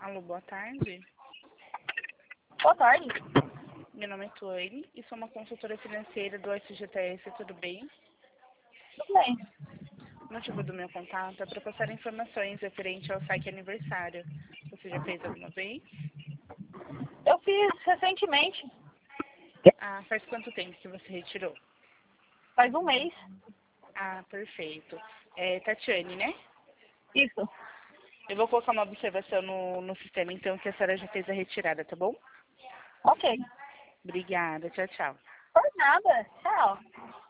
Alô, boa tarde. Boa tarde. Meu nome é Tuane e sou uma consultora financeira do FGTS, tudo bem? Tudo bem. O motivo do meu contato é para passar informações referente ao saque aniversário. Você já fez alguma vez? Eu fiz recentemente, Ah, faz quanto tempo que você retirou? faz um mês. Ah, perfeito. É Tatiane, né? Isso. Eu vou colocar uma observação no sistema, então, que a senhora já fez a retirada, tá bom? Ok. Obrigada, tchau, tchau. Por nada. Tchau.